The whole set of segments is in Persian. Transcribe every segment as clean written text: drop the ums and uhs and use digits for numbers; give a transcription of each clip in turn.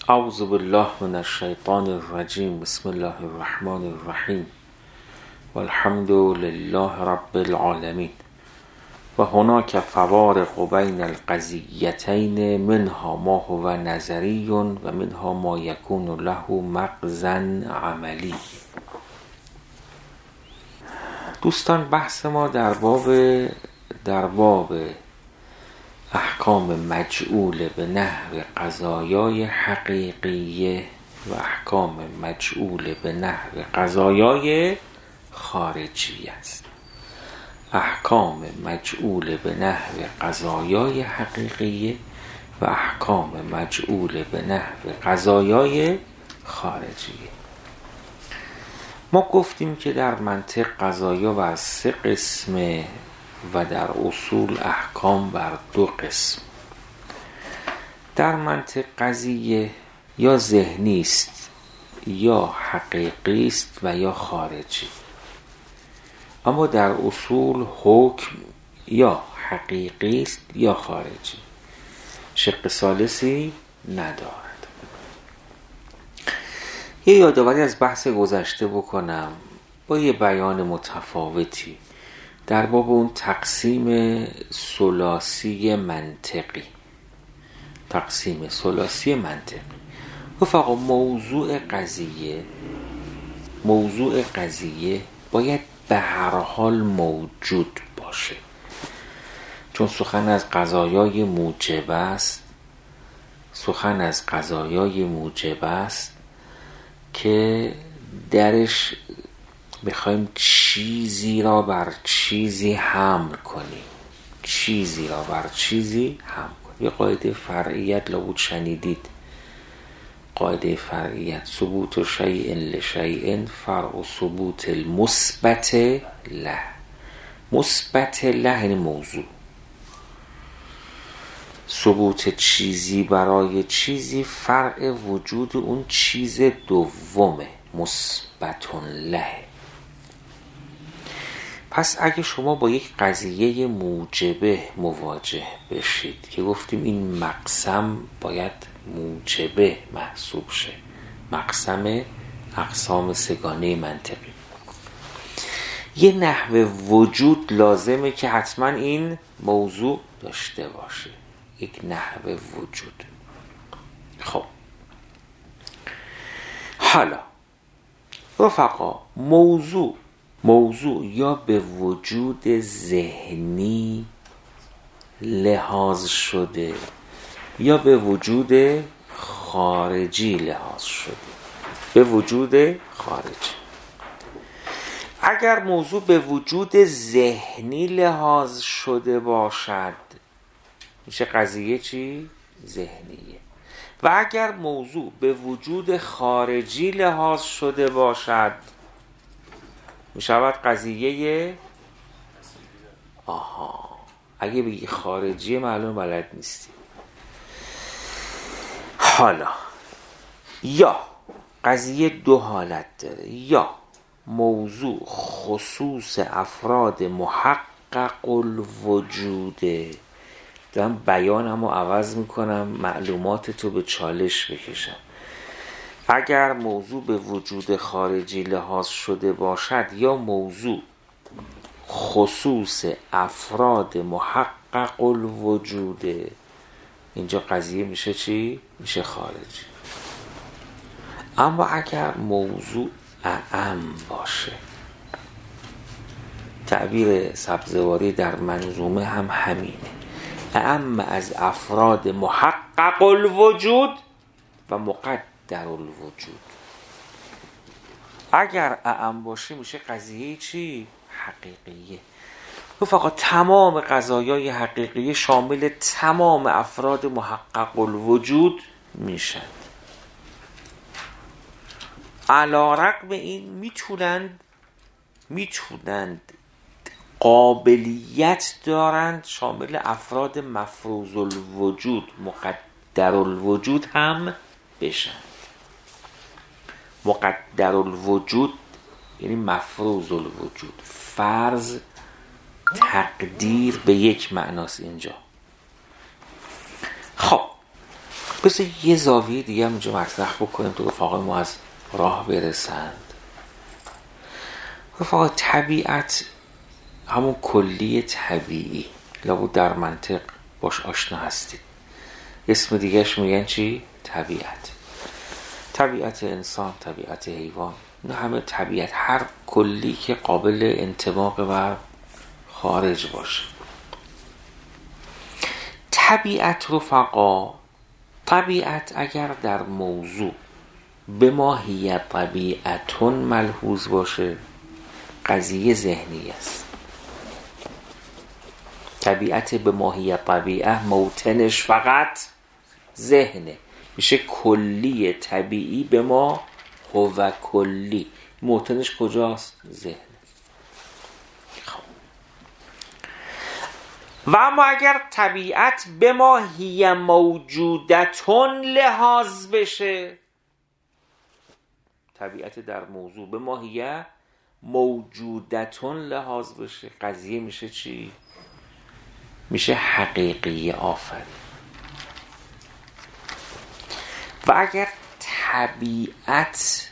اعوذ بالله من الشیطان الرجیم. بسم الله الرحمن الرحیم والحمد لله رب العالمین. و هناك فوارق بین القضیتین، منها ما هو نظری و منها ما یکون له مغزا عملی. دوستان، بحث ما در باب احکام مجعول به نحو قضایای حقیقیه و احکام مجعول به نحو قضایای خارجی است. احکام مجعول به نحو قضایای حقیقیه و احکام مجعول به نحو قضایای خارجیه. ما گفتیم که در منطق قضایا بر 3 قسمه و در اصول احکام بر 2 قسم. در منطق قضیه یا ذهنی است یا حقیقی است و یا خارجی، اما در اصول حکم یا حقیقی است یا خارجی، شق ثالثی ندارد. یه یادآوری از بحث گذشته بکنم با یه بیان متفاوتی در باب اون تقسیم ثلاثی منطقی. گفت آقا موضوع قضیه باید به هر حال موجود باشه، چون سخن از قضایای موجب است که درش میخوایم چیزی را بر چیزی حمل کنیم. یه قاعده فرعیت لابد شنیدید. قاعده فرعیت: ثبوت شیء لشیء فرع ثبوت المثبت له. مثبت له یعنی موضوع. ثبوت چیزی برای چیزی فرع وجود اون چیز دومه، مثبت له. پس اگه شما با یک قضیه موجبه مواجه بشید که گفتیم این مقسم باید موجبه محسوب شه، مقسم اقسام سگانه منطقی، یه نحو وجود لازمه که حتما این موضوع داشته باشه، یک نحو وجود. خب حالا رفقا، موضوع یا به وجود ذهنی لحاظ شده یا به وجود خارجی لحاظ شده. به وجود خارجی. اگر موضوع به وجود ذهنی لحاظ شده باشد میشه قضیه چی؟ ذهنیه. و اگر موضوع به وجود خارجی لحاظ شده باشد میشود قضیه اگه بگی خارجی معلوم بلد نیستی. حالا یا قضیه 2 حالت داره: یا موضوع خصوص افراد محقق الوجوده. دارم بیانمو عوض میکنم، معلوماتتو به چالش بکشم. اگر موضوع به وجود خارجی لحاظ شده باشد یا موضوع خصوص افراد محقق الوجوده، اینجا قضیه میشه چی؟ میشه خارجی. اما اگر موضوع اعم باشه، تعبیر سبزواری در منظومه هم همینه: اعم از افراد محقق الوجود و مقدر الوجود. اگر اعم باشه میشه قضیه چی؟ حقیقیه. فقط تمام قضایای حقیقیه شامل تمام افراد محقق الوجود میشن. علی رغم این میتونند قابلیت دارند شامل افراد مفروض الوجود، مقدر الوجود هم بشن. مقدر الوجود یعنی مفروض الوجود، فرض، تقدیر به یک معناست اینجا. خب بذار یه زاویه دیگه هم اینجا مطرح بکنیم تو رفاقای ما از راه برسند. رفاقا طبیعت همون کلی طبیعی، لابد در منطق باش آشنا هستید. اسم دیگهش میگن چی؟ طبیعت. طبیعت انسان، طبیعت حیوان، نه همه طبیعت، هر کلی که قابل انطباق و خارج باشه. طبیعت رفقا، طبیعت اگر در موضوع به ماهیت طبیعتون ملحوظ باشه، قضیه ذهنی است. طبیعت به ماهیت طبیعه موتنش فقط ذهنه، میشه کلی طبیعی به ما هو کلی. موتنش کجاست؟ ذهنه. خب. و اما اگر طبیعت به ماهی موجودتون لحاظ بشه، طبیعت در موضوع به ماهی موجودتون لحاظ بشه، قضیه میشه چی؟ میشه حقیقی آفرین. و اگر طبیعت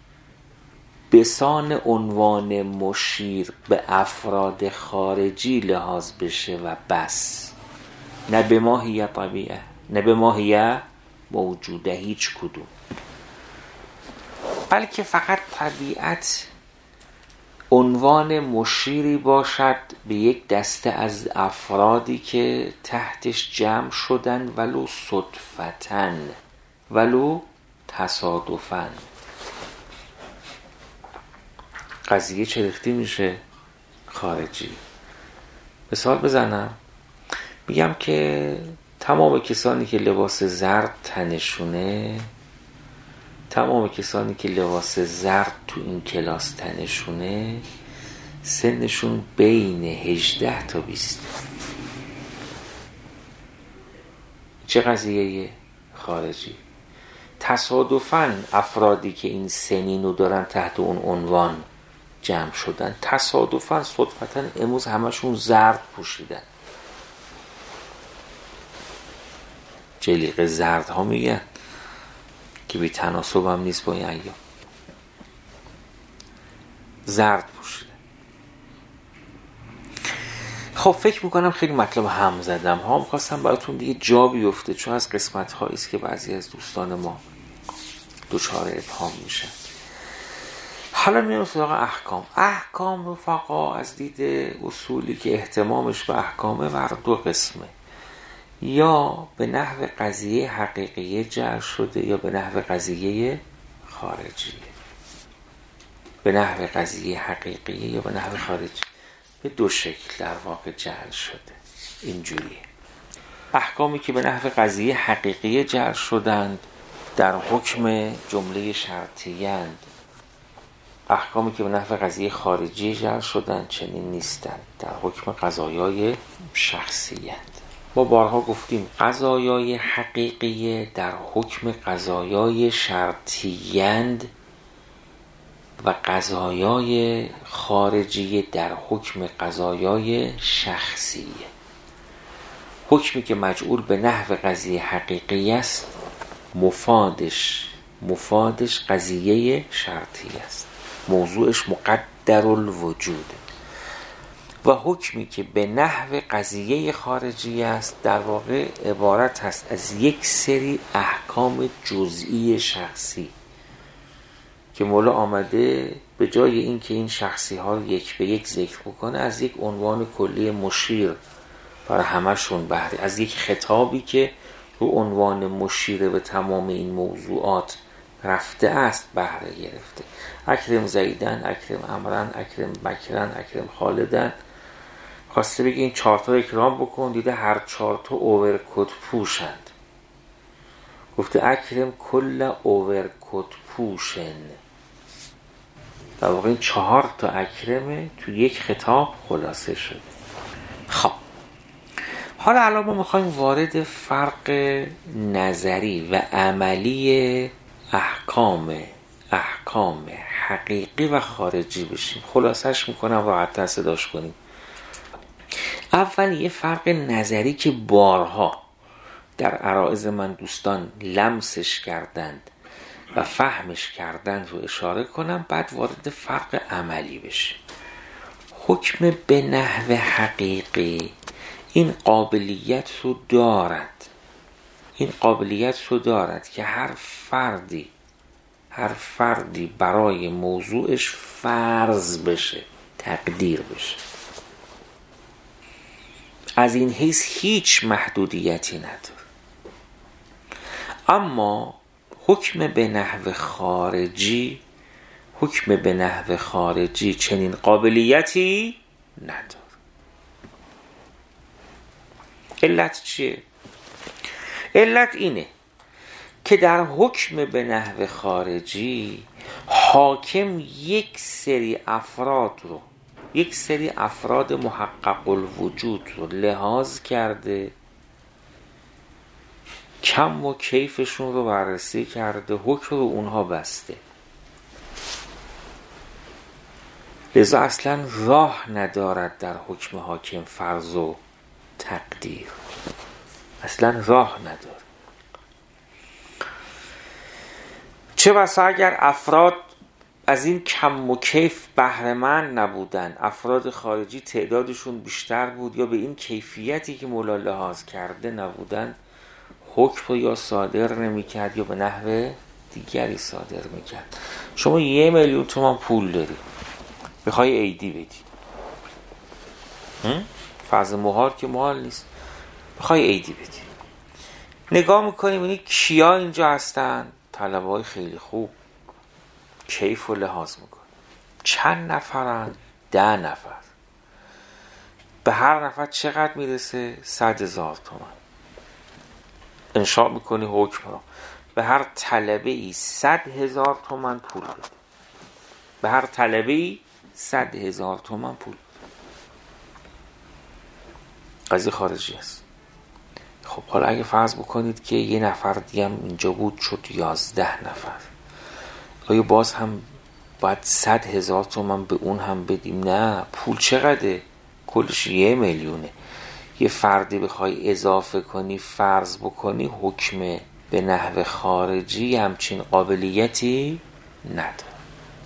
بسان عنوان مشیر به افراد خارجی لحاظ بشه و بس، نه به ماهیه طبیعه نه به ماهیه موجوده هیچ کدوم، بلکه فقط طبیعت عنوان مشیری باشد به یک دسته از افرادی که تحتش جمع شدن، ولو صدفتن ولو تصادفن، قضیه چرختی میشه خارجی. مثال بزنم، میگم که تمام کسانی که لباس زرد تنشونه، تمام کسانی که لباس زرد تو این کلاس تنشونه، سنشون بین 18 تا 20. چه قضیه خارجی؟ تصادفاً افرادی که این سنینو دارن تحت اون عنوان جمع شدن، تصادفاً صدفتاً امروز همشون زرد پوشیدن. جلیقه زرد ها میگن که بی تناسب هم نیست با این ایام، زرد پوشیدن. خب فکر میکنم خیلی مطلب هم زدم ها، میخواستم براتون دیگه جا بیفته، چون از قسمت هاییست که بعضی از دوستان ما دچار ابهام میشن. حالا میرم سراغ احکام. احکام رفقا از دید اصولی که اهتمامش به احکامه بر دو قسمه، یا به نحو قضیه حقیقیه جعل شده یا به نحو قضیه خارجیه. به نحو قضیه حقیقیه یا به نحو خارجی، به دو شکل در واقع جعل شده. اینجوریه. احکامی که به نحو قضیه حقیقیه جعل شدند در حکم جمله شرطیند، احکامی که به نحو قضیه خارجی جعل شدند چنین نیستند، در حکم قضایای شخصیند. ما بارها گفتیم قضایای حقیقیه در حکم قضایای شرطیند و قضایای خارجی در حکم قضایای شخصیه. حکمی که مجعول به نحو قضیه حقیقی است مفادش قضیه شرطی است، موضوعش مقدر الوجود. و حکمی که به نحو قضیه خارجی است در واقع عبارت هست از یک سری احکام جزئی شخصی که مولا آمده به جای این که این شخصی ها یک به یک ذکر بکنه، از یک عنوان کلی مشیر برای همشون بهره، از یک خطابی که رو عنوان مشیر به تمام این موضوعات رفته است بهره گرفته. اکرم زیدن، اکرم امرن، اکرم بکرن، اکرم خالدن. خواسته بگه این 4 تا اکرام بکن، دیده هر 4 تا اوورکوت پوشند، گفته اکرم کل اوورکوت پوشن. در واقع این 4 تا اکرمه تو یک خطاب خلاصه شده. خب حالا الان ما میخوایم وارد فرق نظری و عملی احکام حقیقی و خارجی بشیم. خلاصش میکنم راحت‌تر صداش کنیم. اول یه فرق نظری که بارها در عرایض من دوستان لمسش کردند و فهمش کردند رو اشاره کنم، بعد وارد فرق عملی بشه. حکم به نحو حقیقی این قابلیت رو دارد که هر فردی برای موضوعش فرض بشه، تقدیر بشه. از این حیث هیچ محدودیتی نداره. اما حکم به نحو خارجی چنین قابلیتی نداره. علت چیه؟ علت اینه که در حکم به نحو خارجی حاکم یک سری افراد محقق الوجود رو لحاظ کرده، کم و کیفشون رو بررسی کرده، حکم رو اونها بسته. لذا اصلا راه ندارد در حکم حاکم فرض و تقدیر، اصلا راه نداره. چه بسا اگر افراد از این کم و کیف بهره‌مند نبودن، افراد خارجی تعدادشون بیشتر بود یا به این کیفیتی که مولا لحاظ کرده نبودن، حکم رو یا صادر نمی‌کرد یا به نحو دیگری صادر می‌کرد. شما 1,000,000 تومان پول داری، بخوای عیدی بدی، فرض محال که محال نیست، بخوای عیدی بدی، نگاه میکنی ببینی کیا اینجا هستن، طلبه‌های خیلی خوب، کیف رو لحاظ میکن، چند نفرن؟ 10 نفر. به هر نفر چقدر میرسه؟ 100,000 تومان. انشاء میکنی حکم رو، به هر طلبه‌ای 100,000 تومان پول بده، به هر طلبه‌ای 100,000 تومان پول. قضیه خارجی است. خب حالا اگه فرض بکنید که یه نفر دیگه هم اینجا بود، شد 11 نفر، آیا باز هم باید 100,000 تومان به اون هم بدیم؟ نه، پول چقدره؟ کلش 1,000,000. یه فردی بخوای اضافه کنی، فرض بکنی، حکم به نحو خارجی همچین قابلیتی نداره.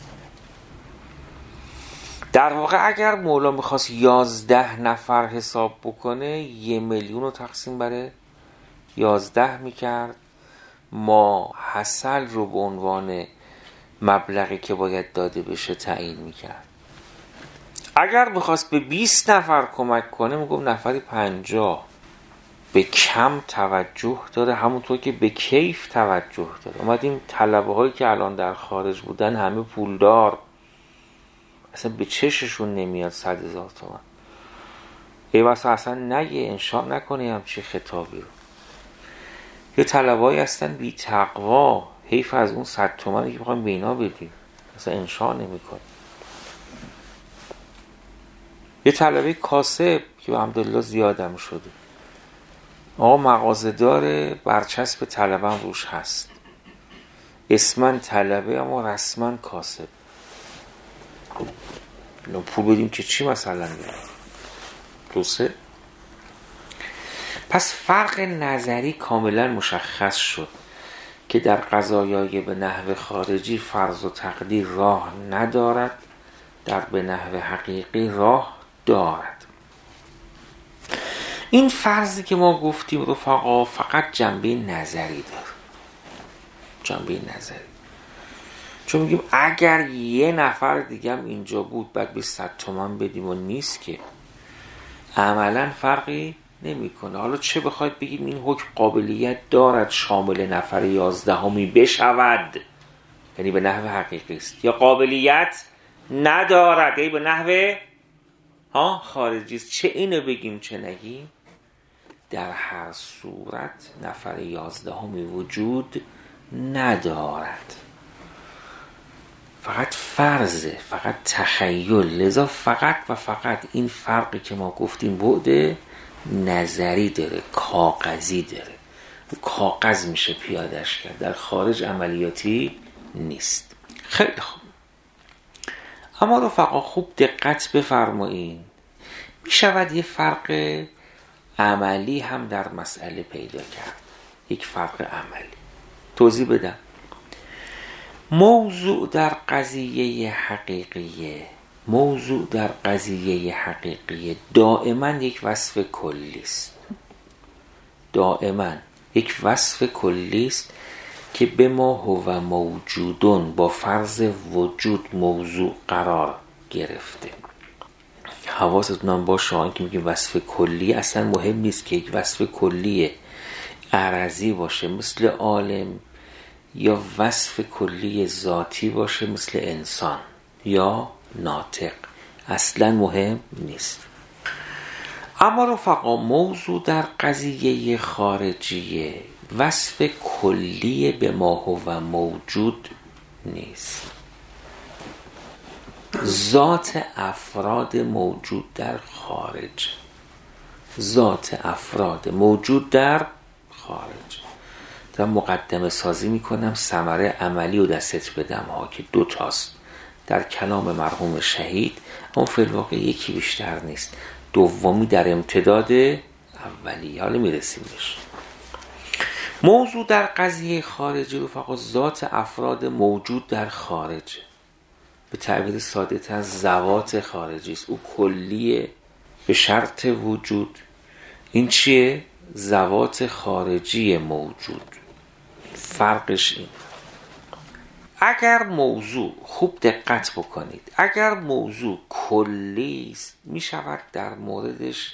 در واقع اگر مولا میخواست 11 نفر حساب بکنه، 1,000,000 رو تقسیم بر 11 میکرد، ما حاصل رو به عنوان مبلغی که باید داده بشه تعیین میکرد. اگر میخواست به 20 نفر کمک کنه، میگم نفری 50. به کم توجه داره، همونطور که به کیف توجه داره. اومدیم طلبه هایی که الان در خارج بودن همه پولدار، اصلا به چششون نمیاد 100,000 تومان. ای واسه اصلا نگه، انشاء نکنه همچی خطابی رو. یه طلبه‌ای هستن بی تقوا، حیف از اون 100 تومانی که بخوایم به اینا بدیم، اصلا انشاء نمی‌کنه. یه طلبه کاسب که الحمدلله زیادم شده، آقا مغازه داره، برچسب طلبه هم روش هست، اسمن طلبه اما رسمن کاسب. پول بدیم که چی مثلا دوسته؟ پس فرق نظری کاملا مشخص شد که در قضایای به نحو خارجی فرض و تقدیر راه ندارد، در به نحو حقیقی راه دارد. این فرضی که ما گفتیم رفقا فقط جنبه نظری داره، جنبه نظری. چون میگیم اگر یه نفر دیگه هم اینجا بود بعد به 100 تومان بدیم و نیست که، عملا فرقی نمیکنه. حالا چه بخواید بگیم این حکم قابلیت دارد شامل نفر 11 بشود، یعنی به نحو حقیقی است، یا قابلیت ندارد، یعنی به نحو خارجی است، چه اینو بگیم چه نگیم، در هر صورت نفر 11 وجود ندارد، فقط فرضه، فقط تخیل. لذا فقط و فقط این فرقی که ما گفتیم بعد نظری داره، کاغذی داره، کاغذ میشه پیادش کرد، در خارج عملیاتی نیست. خیلی خوب. اما رفقا خوب دقت بفرمایین، میشود یه فرق عملی هم در مسئله پیدا کرد، یک فرق عملی. توضیح بدم. موضوع در قضیه حقیقیه دائما یک وصف کلی است. دائما یک وصف کلی است که به ما هو موجودون با فرض وجود موضوع قرار گرفته. حواستون هم باشه که میگیم وصف کلی، اصلا مهم نیست که یک وصف کلی عرضی باشه مثل عالم یا وصف کلی ذاتی باشه مثل انسان یا ناطق، اصلا مهم نیست. اما رفقا، موضوع در قضیه خارجیه وصف کلی به ما هو موجود نیست. ذات افراد موجود در خارج، ذات افراد موجود در خارج. دارم مقدمه سازی میکنم ثمره عملی و دستت بدم ها که 2 تاست در کلام مرحوم شهید، اون فی الواقع یکی بیشتر نیست، دومی در امتداد اولی. حالا میرسیم بهش. موضوع در قضیه خارجی رو فقط ذات افراد موجود در خارج، به تعبیر ساده تر ذوات خارجی است. او کلیه به شرط وجود. این چیه؟ ذوات خارجی موجود. فرقش این. اگر موضوع، خوب دقت بکنید، اگر موضوع کلی است می شود در موردش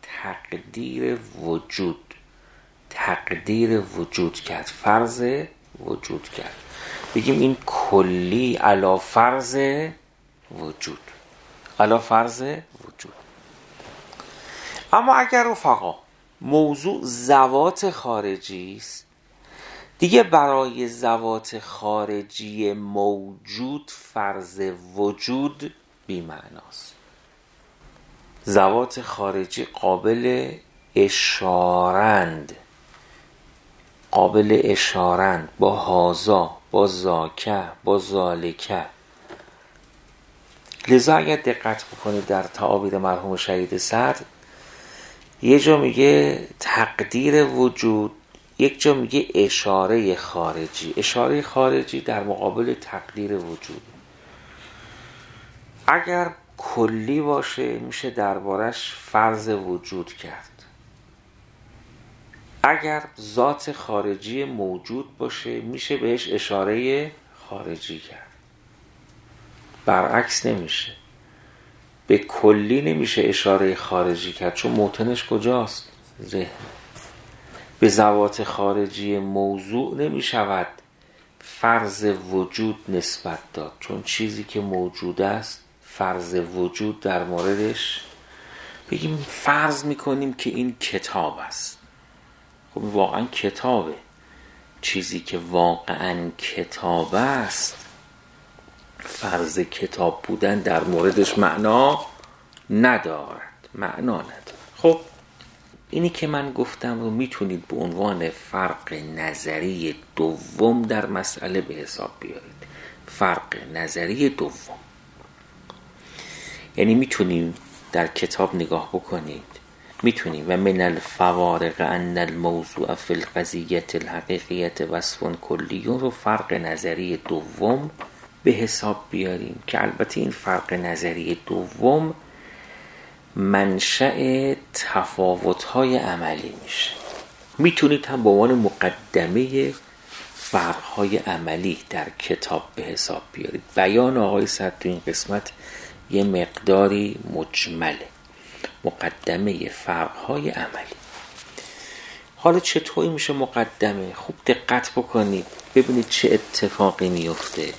تقدیر وجود کرد، فرض وجود کرد. بگیم این کلی علی فرض وجود. اما اگر رفقا موضوع ذوات خارجی است، دیگه برای ذوات خارجی موجود فرض وجود بی معناست. ذوات خارجی قابل اشارند با هازا، با زاکه، با ذالکه. لذا اگر دقت بکنید در تعابیر مرحوم شهید صدر، یه جا میگه تقدیر وجود، یک جا میگه اشاره خارجی. اشاره خارجی در مقابل تقدیر وجود. اگر کلی باشه میشه دربارش فرض وجود کرد. اگر ذات خارجی موجود باشه میشه بهش اشاره خارجی کرد. برعکس نمیشه. به کلی نمیشه اشاره خارجی کرد چون موطنش کجاست؟ ذهن. به ذوات خارجی موضوع نمیشود فرض وجود نسبت داد چون چیزی که موجود است فرض وجود در موردش. بگیم فرض میکنیم که این کتاب است. خب واقعا کتابه. چیزی که واقعا کتاب است فرض کتاب بودن در موردش معنا ندارد. خب اینی که من گفتم رو میتونید به عنوان فرق نظری دوم در مسئله به حساب بیارید. فرق نظری دوم یعنی میتونیم در کتاب نگاه بکنید، میتونیم و من الفوارق ان الموضوع فی القضیة الحقیقیة وصف کلی رو فرق نظری دوم به حساب بیاریم که البته این فرق نظری دوم منشأ تفاوت‌های عملی میشه. میتونید هم به عنوان مقدمه فرق‌های عملی در کتاب به حساب بیارید. بیان آقای صدر تو این قسمت یه مقداری مجمله. مقدمه فرق‌های عملی. حالا چطوری میشه مقدمه؟ خوب دقت بکنید ببینید چه اتفاقی میفته.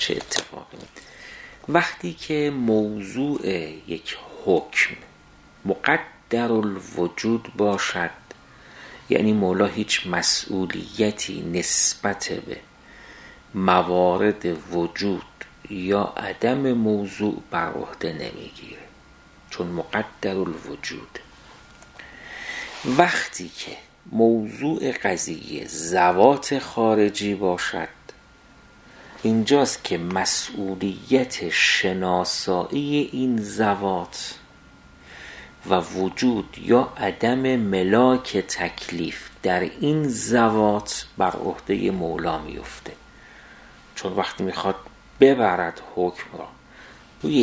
وقتی که موضوع یک حکم مقدر الوجود باشد، یعنی مولا هیچ مسئولیتی نسبت به موارد وجود یا عدم موضوع بر عهده نمیگیره چون مقدر الوجود. وقتی که موضوع قضیه ذوات خارجی باشد، اینجاست که مسئولیت شناسایی این ذوات و وجود یا عدم ملاک تکلیف در این ذوات بر عهده مولا میفته. چون وقتی میخواد ببرد حکم را روی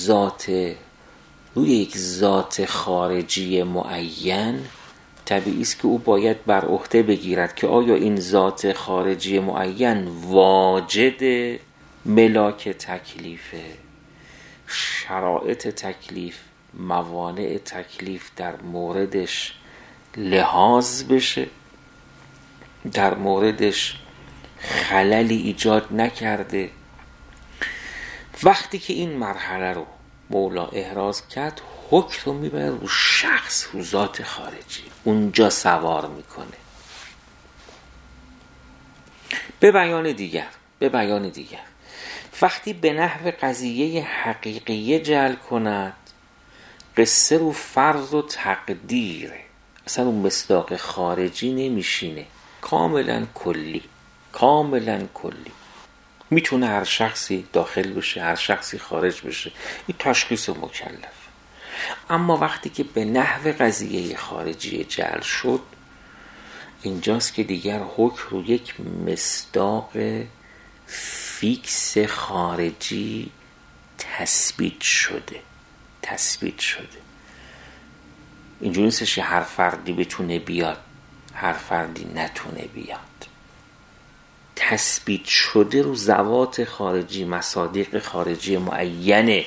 یک ذات خارجی معین، طبیعی است که او باید بر عهده بگیرد که آیا این ذات خارجی معین واجد ملاک تکلیفه، شرایط تکلیف، موانع تکلیف در موردش لحاظ بشه، در موردش خللی ایجاد نکرده. وقتی که این مرحله رو مولا احراز کرد، حکم رو میبره رو شخص، رو ذات خارجی، اونجا سوار میکنه. به بیان دیگر وقتی به نحو قضیه حقیقیه جعل کند، قصه رو فرض و تقدیره، اصلا اون مصداق خارجی نمیشینه، کاملا کلی. میتونه هر شخصی داخل بشه، هر شخصی خارج بشه، این تشخیص مکلف. اما وقتی که به نحو قضیه خارجی جعل شد، اینجاست که دیگر حکم رو یک مصداق فیکس خارجی تثبیت شده. اینجوری نیستش که هر فردی بتونه بیاد، هر فردی نتونه بیاد. تثبیت شده رو ذوات خارجی، مصادیق خارجی معینه.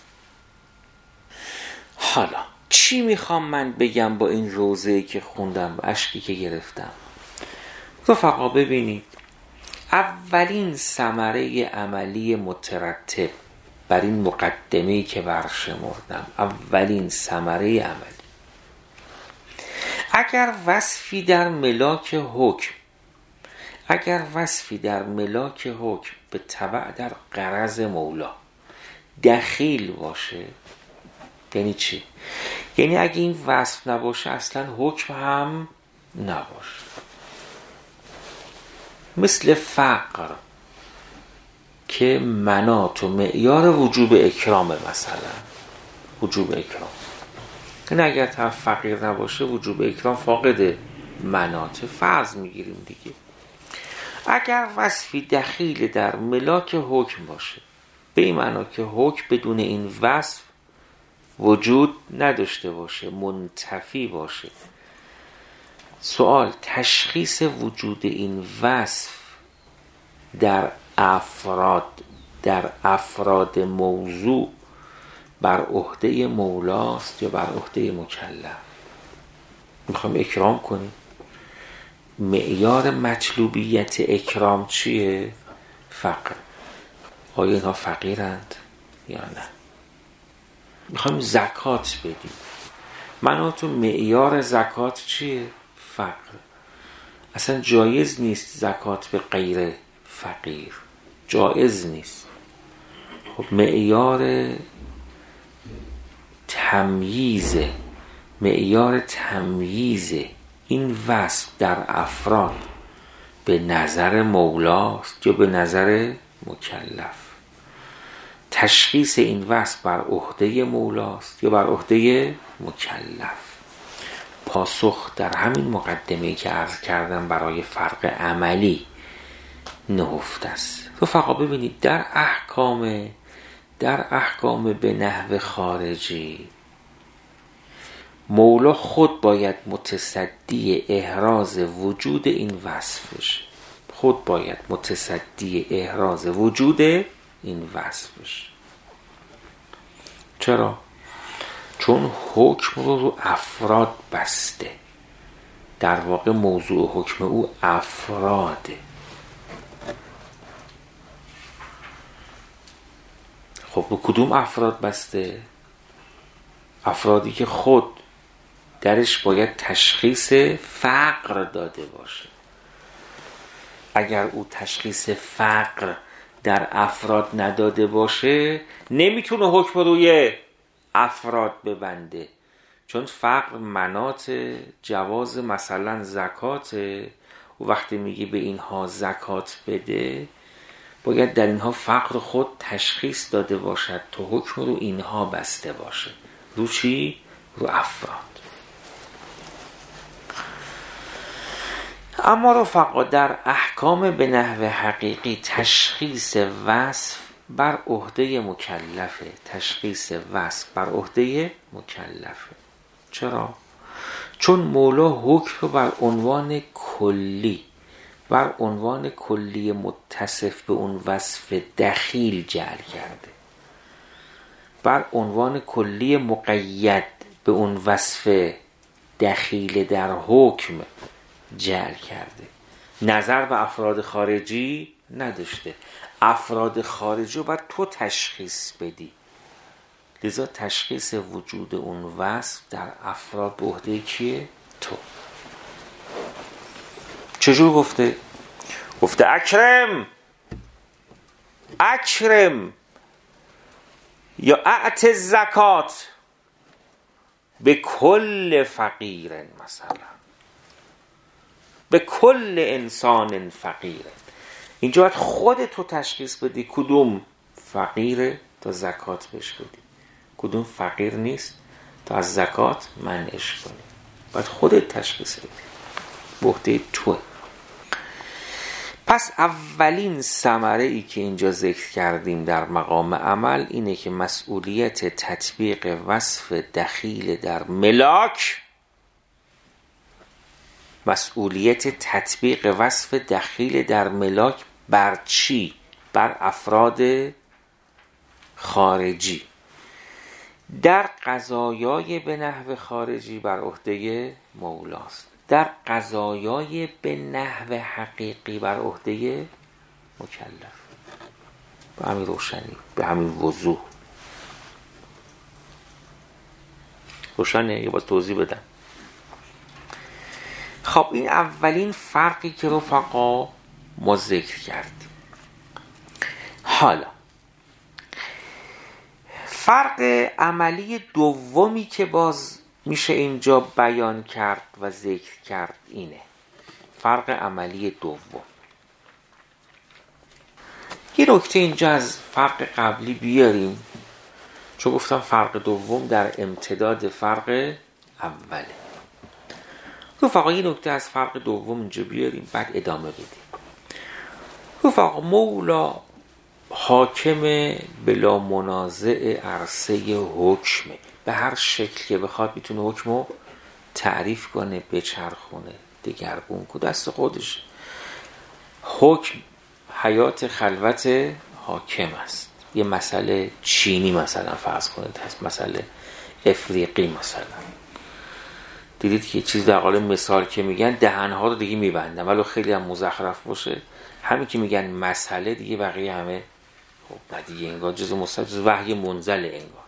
حالا چی میخوام من بگم با این روزه‌ای که خوندم و اشکی که گرفتم؟ رفقا ببینید، اولین ثمره عملی مترتب بر این مقدمه‌ای که برشمردم، اولین ثمره عملی، اگر وصفی در ملاک حکم به تبع در غرض مولا دخیل باشه، یعنی چی؟ یعنی اگه این وصف نباشه اصلا حکم هم نباشه. مثل فقر که مناط و معیار وجوب اکرامه، مثلا وجوب اکرام، یعنی اگر طرف فقیر نباشه وجوب اکرام فاقد مناط، فرض میگیریم دیگه. اگر وصفی دخیل در ملاک حکم باشه، به این معنا که حکم بدون این وصف وجود نداشته باشه، منتفی باشه. سوال: تشخیص وجود این وصف در افراد موضوع بر عهده مولاست یا بر عهده مکلف؟ میخوام اکرام کنیم، معیار مطلوبیت اکرام چیه؟ فقر. آیا اینها فقیرند یا نه؟ میخوایم زکات بدیم، مناط و معیار زکات چیه؟ فقر. اصلا جایز نیست زکات به غیر فقیر، جایز نیست. خب معیار تمییز این وصف در افراد به نظر مولاست یا به نظر مکلف؟ تشخیص این وصف بر عهده مولاست یا بر عهده مکلف؟ پاسخ در همین مقدمه‌ای که عرض کردم برای فرق عملی نهفته است. رفقا ببینید، در احکام به نحو خارجی مولا خود باید متصدی احراز وجود این وصف بشه، چرا؟ چون حکم رو افراد بسته، در واقع موضوع حکم او افراده. خب به کدوم افراد بسته؟ افرادی که خود درش باید تشخیص فقر داده باشه. اگر او تشخیص فقر در افراد نداده باشه، نمیتونه حکم روی افراد ببنده، چون فقر مناط جواز مثلا زکاته. و وقتی میگی به اینها زکات بده، باید در اینها فقر خود تشخیص داده باشد تا حکم رو اینها بسته باشه. رو چی؟ رو افراد. اما رفقا در احکام به نحو حقیقی تشخیص وصف بر عهده مکلفه. تشخیص وصف بر عهده مکلفه. چرا؟ چون مولا حکم رو بر عنوان کلی، بر عنوان کلی متصف به اون وصف دخیل جعل کرده، بر عنوان کلی مقید به اون وصف دخیل در حکم جعل کرده. نظر به افراد خارجی نداشته. افراد خارجی رو باید تو تشخیص بدی، لذا تشخیص وجود اون وصف در افراد به عهده کیه؟ تو. چجور گفته؟ گفته اکرم، اکرم یا اعط زکات به کل فقیر، مثلا به کل انسان فقیر. اینجا باید خودت تو تشخیص بدی کدوم فقیره تا زکات بهش بدی، کدوم فقیر نیست تا از زکات منعش کنی. باید خودت تشخیص بدی، به عهده توه. پس اولین ثمره ای که اینجا ذکر کردیم در مقام عمل اینه که مسئولیت تطبیق وصف دخیل در ملاک، مسئولیت تطبیق وصف دخیل در ملاک بر چی؟ بر افراد خارجی. در قضایای به نحو خارجی بر عهده مولاست، در قضایای به نحو حقیقی بر عهده مکلف. به همین روشنی، به همین وضوح. روشنه یا باید توضیح بدم؟ خب این اولین فرقی که رفقا ما ذکر کردیم. حالا فرق عملی دومی که باز میشه اینجا بیان کرد و ذکر کرد اینه. فرق عملی دوم. یه نکته اینجا از فرق قبلی بیاریم، چون گفتم فرق دوم در امتداد فرق اوله. رفقا یه نکته از فرق دوم اینجا بیاریم بعد ادامه بدیم. رفقا مولا حاکم بلا منازع عرصه حکمه، به هر شکل که بخواد میتونه حکمو تعریف کنه، بچرخونه، دگرگون کنه، دست خودش. حکم حیات خلوت حاکم است. یه مسئله چینی مثلا فرض کنید هست، مسئله افریقی مثلا، دیدید که چیز در قالب مثال که میگن دهنها رو دیگه میبندن، ولی خیلی هم مزخرف باشه، همین که میگن مسئله دیگه بقیه همه خب دیگه انگار جز وحی منزل انگار.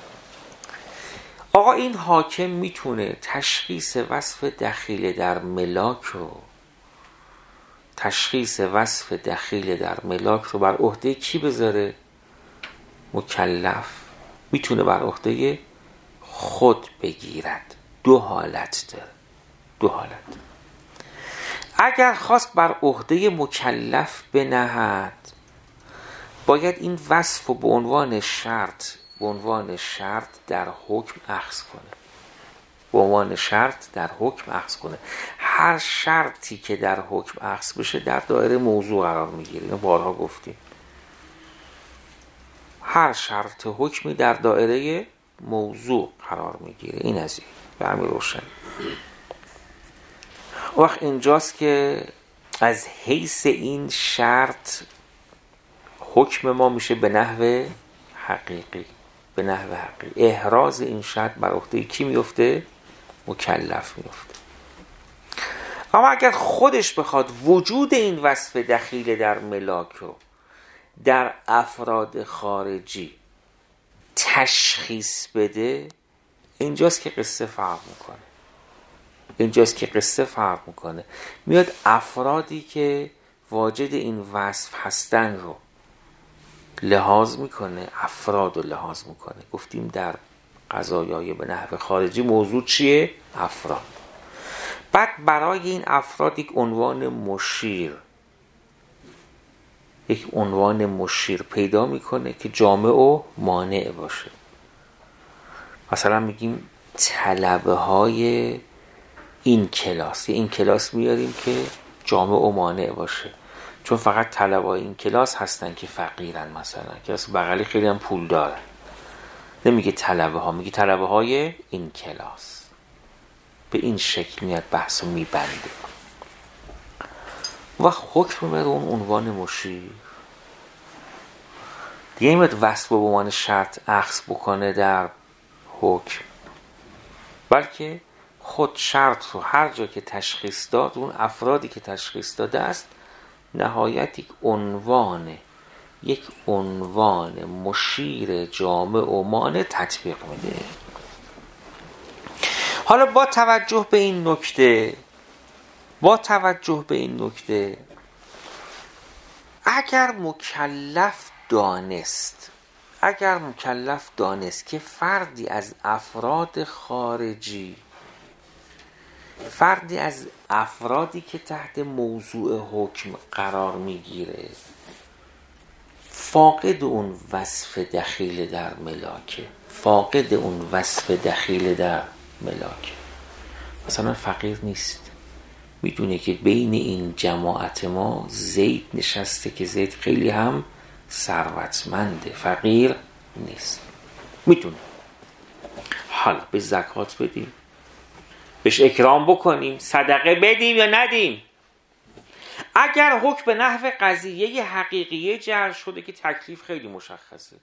آقا این حاکم میتونه تشخیص وصف دخیل در ملاک رو، تشخیص وصف دخیل در ملاک رو بر عهده کی بذاره؟ مکلف. میتونه بر عهده خود بگیرد. دو حالت داره، دو حالت. اگر خواست بر عهده مکلف بنهد، باید این وصف رو به عنوان شرط در حکم اخذ کنه. به عنوان شرط در حکم اخذ کنه. هر شرطی که در حکم اخذ بشه در دایره موضوع قرار میگیره. اینو بارها گفتیم. هر شرط حکمی در دایره موضوع قرار میگیره. این از این به همین روشن. وقت اینجاست که از حیث این شرط حکم ما میشه به نحو حقیقی. به نحو حقیقی احراز این شرط بر عهده کی میفته؟ مکلف میفته. اما اگر خودش بخواد وجود این وصف دخیل در ملاک رو در افراد خارجی تشخیص بده، اینجاست که قصه فرق میکنه. میاد افرادی که واجد این وصف هستن رو لحاظ میکنه، افراد رو لحاظ میکنه. گفتیم در قضایای به نحو خارجی موضوع چیه؟ افراد. بعد برای این افراد یک عنوان مشیر پیدا میکنه که جامع و مانع باشه. مثلا میگیم طلبه های این کلاس، این کلاس میاریم که جامع و مانع باشه، چون فقط طلبه های این کلاس هستن که فقیرن، مثلا کلاس بغلی خیلی هم پول دارن، نمیگه طلبه ها، میگه طلبه های این کلاس. به این شکل میاد بحثو میبنده و حکم بر اون عنوان مشیر دیگه نمیاد وصف به عنوان شرط اخذ بکنه در حکم، بلکه خود شرط رو هر جا که تشخیص داد، اون افرادی که تشخیص داده است، نهایت یک عنوان مشیر جامع و مانع تطبیق میده. حالا با توجه به این نکته اگر مکلف دانست که فردی از افراد خارجی، فردی از افرادی که تحت موضوع حکم قرار میگیره، فاقد اون وصف دخیل در ملاکه، مثلا فقیر نیست، میدونه که بین این جماعت ما زید نشسته که زید خیلی هم ثروتمنده، فقیر نیست، میدونه. حالا به زکات بدیم، بهش اکرام بکنیم، صدقه بدیم یا ندیم؟ اگر حکم به نحو قضیه حقیقیه جعل شده که تکلیف خیلی مشخصه،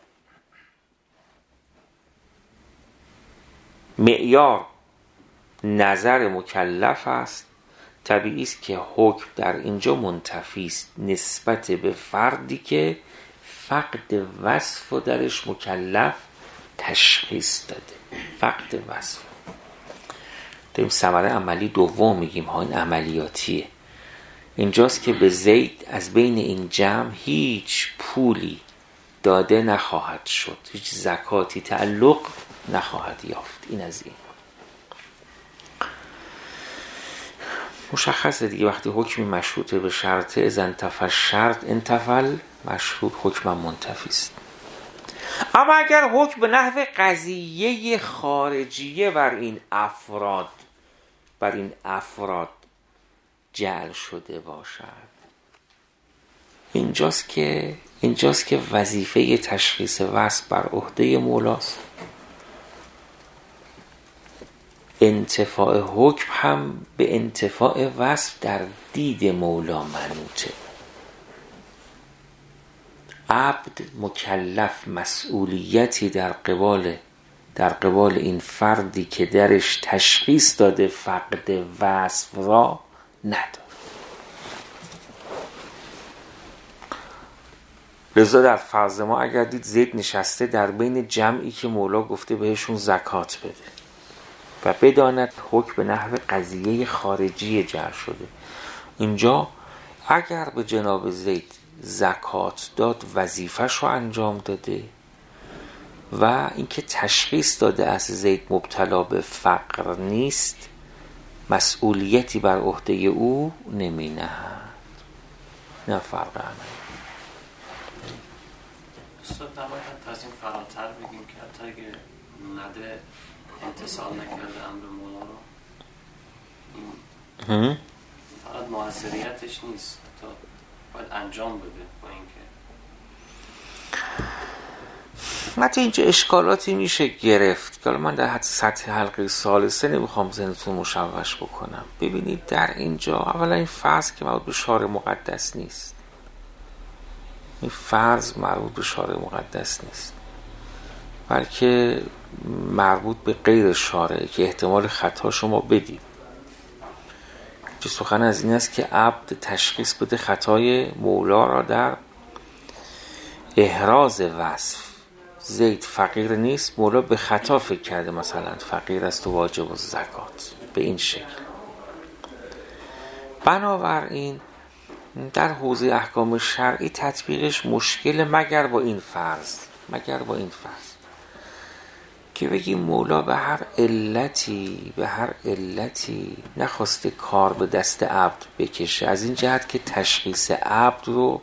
معیار نظر مکلف است، طبیعی است که حکم در اینجا منتفی است نسبت به فردی که فقد وصف و درش مکلف تشخیص داده. فقد وصف داریم ثمره عملی دوم میگیم ها، این عملیاتیه. اینجاست که به زید از بین این جمع هیچ پولی داده نخواهد شد، هیچ زکاتی تعلق نخواهد یافت. این از این مشخصه دیگه. وقتی حکمی مشروطه به شرط، اذا انتفى الشرط انتفى المشروط، حکم منتفی است. اما اگر حکم به نحو قضیه خارجیه بر این افراد جعل شده باشد، اینجاست که وظیفه تشخیص وصف بر عهده مولاست. انتفاع حکم هم به انتفاع وصف در دید مولا منوطه. عبد مکلف مسئولیتی در قبال این فردی که درش تشخیص داده فقد وصف را نداره. لذا در فرض ما اگر دید زید نشسته در بین جمعی که مولا گفته بهشون زکات بده و بداند حکم به نحو قضیه خارجی جعل شده، اینجا اگر به جناب زید زکات داد وظیفه‌ش رو انجام داده و اینکه تشخیص داده از زید مبتلا به فقر نیست، مسئولیتی بر عهده او نمی نهد. نه فرق عملی. استاد نباید حتی از این فراتر بگیم که حتی اگه نده امتصال نکرده امر مولا رو، این فقط موثریتش نیست، حتی باید انجام بده. با اینکه حتی اینجا اشکالاتی میشه گرفت که من در حد سطح حلقه ثالثه نمیخوام ذهنتون مشوش بکنم. ببینید در اینجا اولا این فرض که مربوط به شارع مقدس نیست، بلکه مربوط به غیر شارع که احتمال خطا شما بدید. چه سخن از این است که عبد تشخیص بده خطای مولا را در احراز وصف. زید فقیر نیست، مولا به خطا فکر کرده مثلا فقیر است و واجب الزکات، به این شکل. بنابراین در حوزه احکام شرعی تطبیقش مشکل مگر با این فرض که بگیم مولا به هر علتی نخواسته کار به دست عبد بکشه، از این جهت که تشخیص عبد رو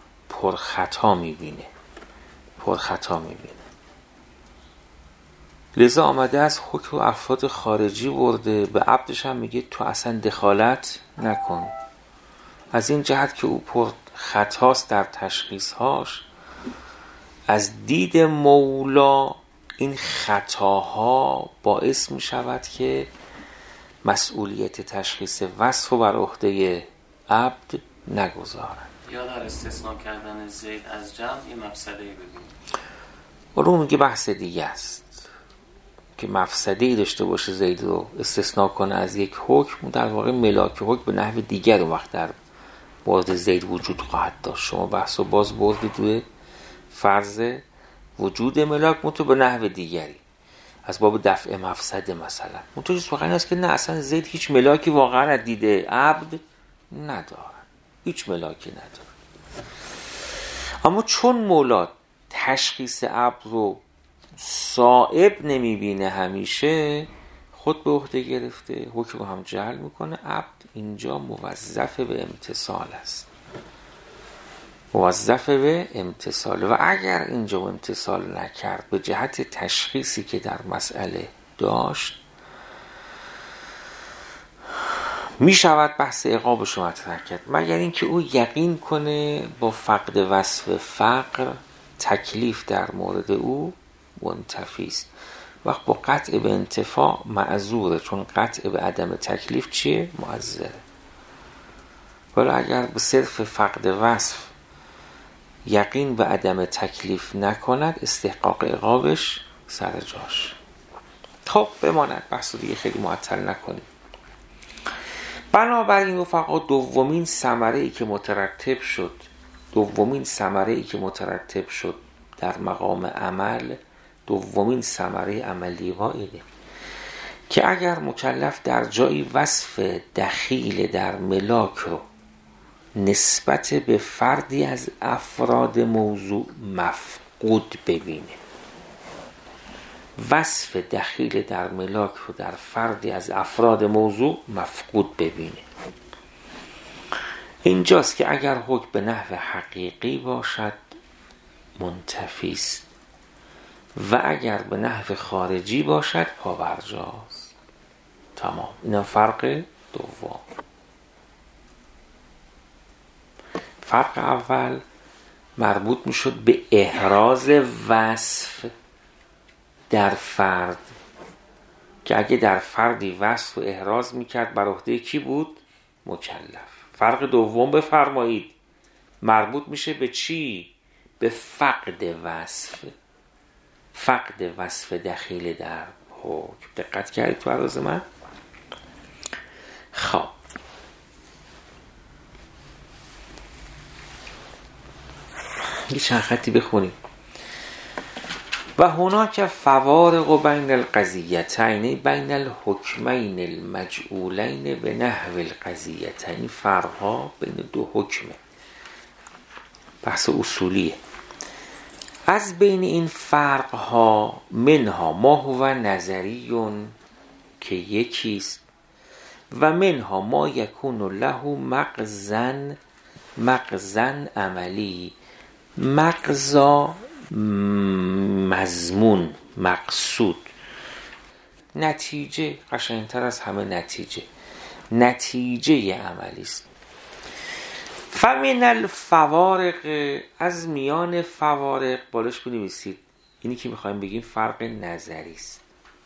پرخطا میبینه. لذا آمده از حکم افراد خارجی برده، به عبدش هم میگه تو اصلا دخالت نکن. از این جهت که او پر خطاست در تشخیصهاش، از دید مولا این خطاها باعث می شود که مسئولیت تشخیص وصف و بر عهده عبد نگذارد. یا در استثناء کردن زید از جمع یه مفسده‌ای ببینیم. اون میگه بحث دیگه است که مفسده‌ای داشته باشه زید رو استثناء کنه از یک حکم، در واقع ملاک حکم به نحو دیگر رو وقت در مورد زید وجود خواهد داشت. شما بحث رو باز بردید روی فرض وجود ملاک منطور به نحو دیگری از باب دفع مفسده مثلا. منطور چیز واقعا هست که نه اصلا زید هیچ ملاکی واقعا از دیده عبد نداره، هیچ ملاکی نداره. اما چون مولا تشخیص عبد رو صائب نمیبینه، همیشه خود به عهده گرفته، حکم رو هم جعل میکنه. عبد اینجا موظف به امتثال است، موظف به امتثال، و اگر اینجا امتثال نکرد به جهت تشخیصی که در مسئله داشت، می شود بحث عقابش رو مطرح کرد، مگر اینکه او یقین کنه با فقد وصف فقر تکلیف در مورد او منتفی است. وقت با قطع به انتفاع معذوره، چون قطع به عدم تکلیف چیه؟ معذره. ولی اگر به صرف فقد وصف یقین به عدم تکلیف نکند، استحقاق عقابش سر جاش. خب بماند، بحث دیگه خیلی معطل نکنیم. بنابراین رفقا دومین ثمره ای که مترتب شد در مقام عمل، دومین ثمره عملی ما اینه که اگر مکلف در جایی وصف دخیل در ملاک رو نسبت به فردی از افراد موضوع مفقود ببینه، وصف دخیل در ملاک رو در فردی از افراد موضوع مفقود ببینه، اینجاست که اگر حکم به نحو حقیقی باشد منتفی است و اگر به نحو خارجی باشد پابرجاست. تمام. این فرق دوم. فرق اول مربوط میشد به احراز وصف در فرد، که اگه در فردی وصف و احراز میکرد بر عهده کی بود؟ مکلف. فرق دوم بفرمایید مربوط میشه به چی؟ به فقد وصف، فقد وصف دخیل در حکم. دقت کردید تو عرض من؟ خب یه چند خطی بخونیم. و هناک فوارق بین القضیتین بین الحکمین المجعولین به نحو القضیتین. فرقها بین دو حکمه، بحث اصولیه. از بین این فرقها منها ما هو نظریون که یکیست، و منها ما یکون له مغزن عملی، مغزا مضمون مقصود، نتیجه قشنگتر از همه، نتیجه عملی است. فمن الفوارق، از میان فوارق بالش بنویسید، اینی که میخوایم بگیم فرق نظری است.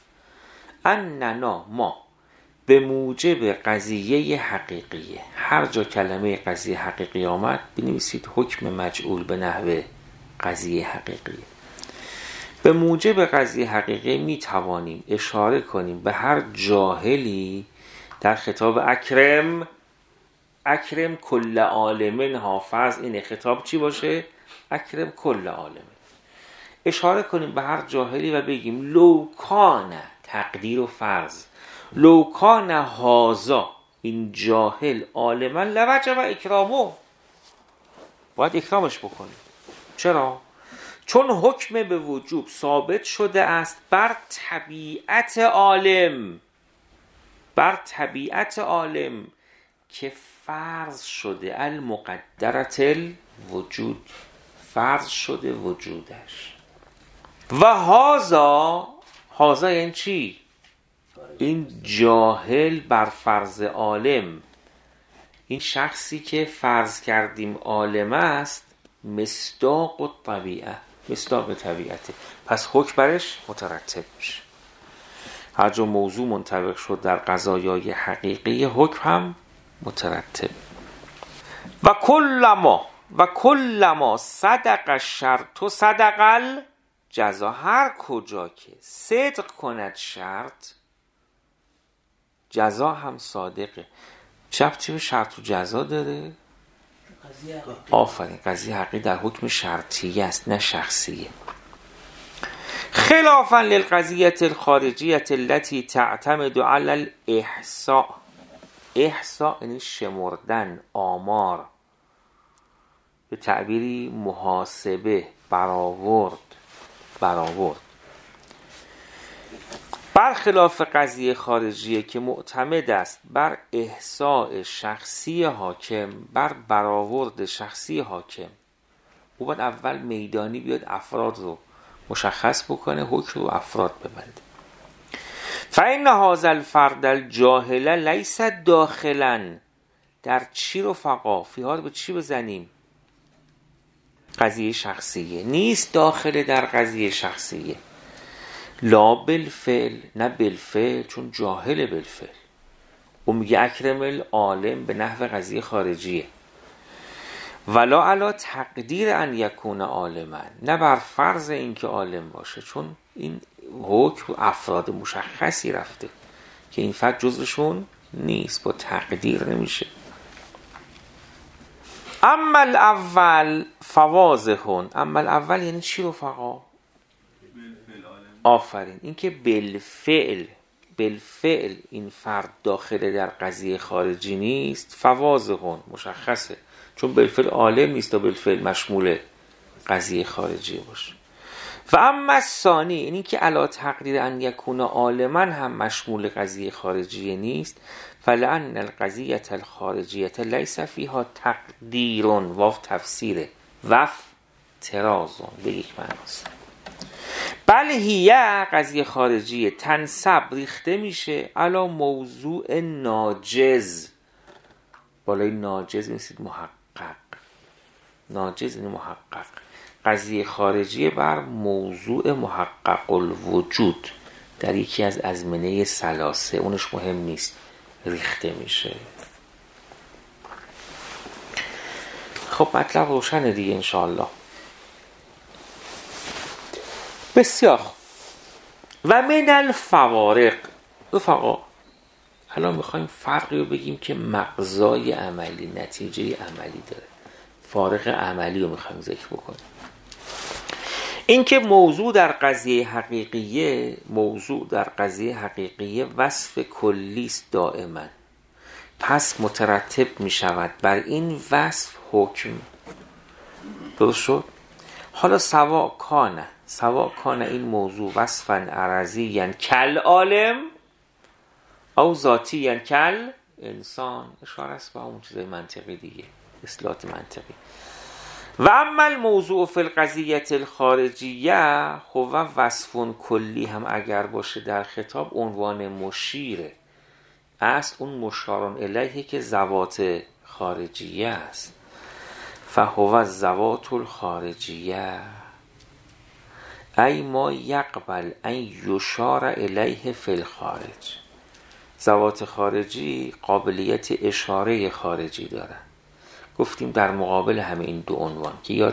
اننا ما به موجب قضیه حقیقیه، هر جا کلمه قضیه حقیقی آمد بنویسید حکم مجعول به نحو قضیه حقیقیه. به موجب قضیه حقیقی می توانیم اشاره کنیم به هر جاهلی در خطاب اکرم کل عالمین. حافظ اینه خطاب چی باشه؟ اکرم کل عالمین. اشاره کنیم به هر جاهلی و بگیم لوکان، تقدیر و فرض، لوکان هازا، این جاهل عالما لوجب اکرامو، باید اکرامش بکنیم. چرا؟ چون حکم به وجوب ثابت شده است بر طبیعت عالم که فرض شده المقدرت الوجود، فرض شده وجودش. و هازا این چی؟ این جاهل بر فرض عالم، این شخصی که فرض کردیم عالم است، مصداق و طبیعه، مصداق طبیعته، پس حکم برش مترتب میشه. هر جا موضوع منطبق شد در قضایای حقیقی، حکم هم مترتب. و کلما صدق الشرط و صدق الجزا، هر کجا که صدق کند شرط، جزا هم صادقه. چه به شرط و جزا داره؟ آفرین، قضیه حقیقی در حکم شرطیه است نه شخصیه. خلافا للقضیه الخارجیه التي تعتمد على الاحصاء. احصاء یعنی شمردن، آمار، به تعبیری محاسبه، برآورد. برخلاف قضیه خارجیه که معتمد است بر احصاء شخصی حاکم، بر برآورد شخصی حاکم. او باید اول میدانی بیاد افراد رو مشخص بکنه، حکم رو افراد ببنده. فإن هذا الفرد الجاهل ليس داخلا در چی رفقا؟ فیها رو به چی بزنیم؟ قضیه شخصیه، نیست داخل در قضیه شخصیه. لا بالفعل، نه بالفعل، چون جاهل بالفعل. او میگه اکرم العالم به نحو قضیه خارجیه. ولا علا تقدیر ان یکون عالما، نه بر فرض این که عالم باشه، چون این حکم افراد مشخصی رفته که این فرد جزشون نیست، با تقدیر نمیشه. اما الاول فواضحون. اما الاول یعنی چی رفقا؟ آفرین، این که بالفعل این فرد داخل در قضیه خارجی نیست، فواضحون مشخصه، چون بالفعل عالم نیست تا بالفعل مشمول قضیه خارجی باشه. و اما الثانی، این که علا تقدیر ان یکون عالما هم مشمول قضیه خارجی نیست، فلان القضیه الخارجیه لیس فیها تقدیر، واف تفسیره، وف ترازون به یک معناست. بل هیه قضیه خارجیه تنسب ریخته میشه علا موضوع ناجز، بالای ناجز نیستید محقق، ناجز این محقق. قضیه خارجیه بر موضوع محقق الوجود در یکی از ازمنه ثلاثه، اونش مهم نیست، ریخته میشه. خب مطلب روشنه دیگه انشاءالله. بسیار. و من الفوارق، رفقا الان میخوایم فرقی رو بگیم که مغزای عملی، نتیجه عملی داره، فارق عملی رو میخوایم ذکر بکنیم. این که موضوع در قضیه حقیقیه وصف کلیست دائما، پس مترتب میشود بر این وصف حکم. درست شد؟ حالا سوا کانه این موضوع وصفاً عرضی یعنی کل عالم او ذاتی یعنی کل انسان، اشاره است به همون چیزای منطقی دیگه، اصلاحات منطقی. و اما الموضوع فی القضیه الخارجیه هو وصف کلی هم اگر باشه در خطاب عنوان مشیره، اصل اون مشارون الیه که ذوات خارجیه است. فهو الذوات الخارجیه ای ما یقبل ان یشار الیه فی الخارج. ذوات خارجی قابلیت اشاره خارجی دارن. گفتیم در مقابل همه این دو عنوان که یا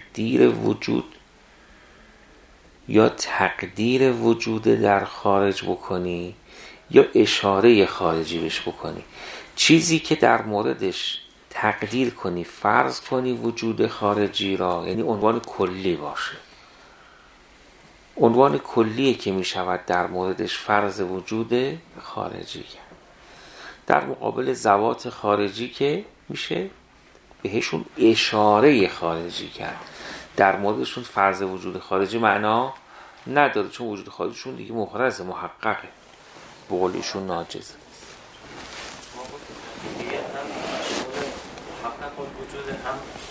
تقدیر وجود در خارج بکنی یا اشاره خارجی بهش بکنی، چیزی که در موردش تقدیر کنی، فرض کنی وجود خارجی را، یعنی عنوان کلی باشه. عنوان کلیه که می شود در موردش فرض وجود خارجی کرد. در مقابل ذوات خارجی که میشه بهشون اشاره خارجی کرد، در موردشون فرض وجود خارجی معنا نداره، چون وجود خارجیشون دیگه محرز محققه، به قول ایشون ناجزه.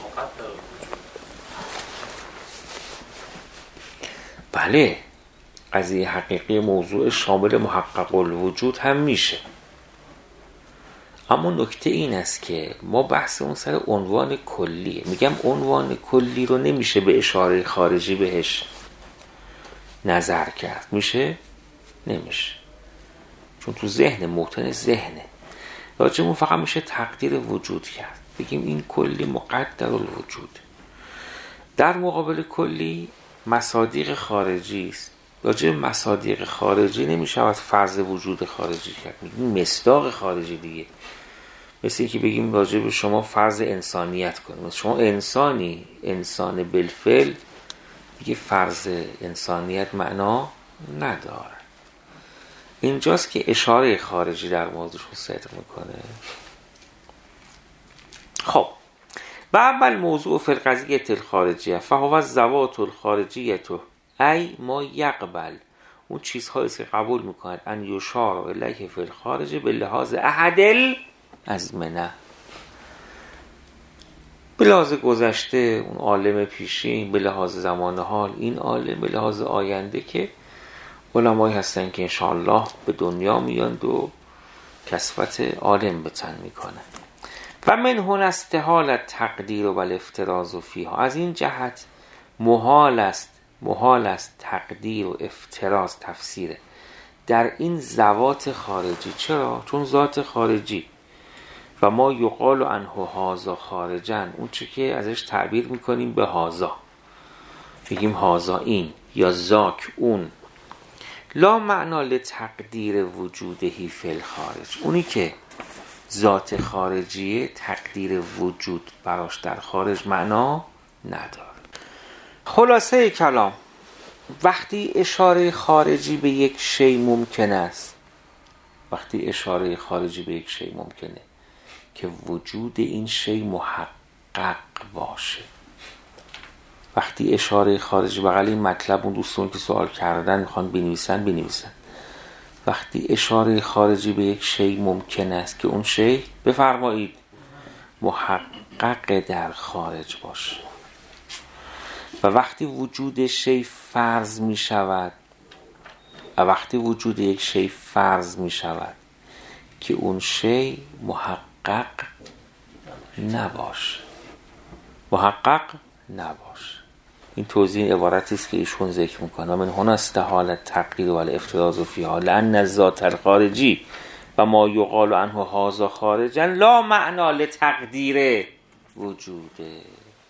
بله قضیه حقیقی موضوع شامل محقق الوجود هم میشه. اما نکته این است که ما بحث اون سر عنوان کلیه. میگم عنوان کلی رو نمیشه به اشاره خارجی بهش نظر کرد. میشه؟ نمیشه، چون تو ذهن موطن ذهنه. راجمون فقط میشه تقدیر وجود کرد، بگیم این کلی مقدر الوجود. در مقابل کلی مصادیق خارجی است. راجع مصادیق خارجی نمیشه فرض وجود خارجی کرد، میگیم مصداق خارجی دیگه. مثل اینکه بگیم راجع به شما فرض انسانیت کنیم، شما انسانی، انسان بالفعل، دیگه فرض انسانیت معنا نداره. اینجاست که اشاره خارجی در موضوعش صدق میکنه. خب و اول موضوع فی القضیة الخارجیه فهو الذوات الخارجیه ای ما یقبل، اون چیزهایی که قبول میکنند ان یشار الیه فی الخارج به لحاظ احد الازمنه، به لحاظ گذشته اون عالم پیشین، به لحاظ زمان حال این عالم، به لحاظ آینده که علمایی هستن که انشاءالله به دنیا میاند و کسوت عالم به تن میکنن. و من هنا استحال التقدیر و الافتراض فیها، از این جهت محال است تقدیر و افتراض تفسیره در این ذوات خارجی. چرا؟ چون ذات خارجی و ما یقال عنه هذا خارجا، اون چی که ازش تعبیر میکنیم به هذا، بگیم هذا این یا ذاک اون، لا معنا لتقدیر وجودهی فی الخارج، اونی که ذات خارجیه تقدیر وجود براش در خارج معنا نداره. خلاصه کلام، وقتی اشاره خارجی به یک شی ممکن است، وقتی اشاره خارجی به یک شی ممکنه که وجود این شی محقق باشه، وقتی اشاره خارجی، بغل این مطلب اون دوستان که سوال کردن میخوان بنویسن، وقتی اشاره خارجی به یک شی ممکن است که اون شی بفرمایید محقق در خارج باشه، و وقتی وجود شی فرض می شود، و وقتی وجود یک شی فرض می شود که اون شی محقق نباشه، این توضیح عبارتی است که ایشون ذکر میکنه. من هنا استحال التقدیر و الافتراض فیها لان الذات الخارجی و ما یقال عنه هذا خارجا لا معنا لتقدیر وجوده.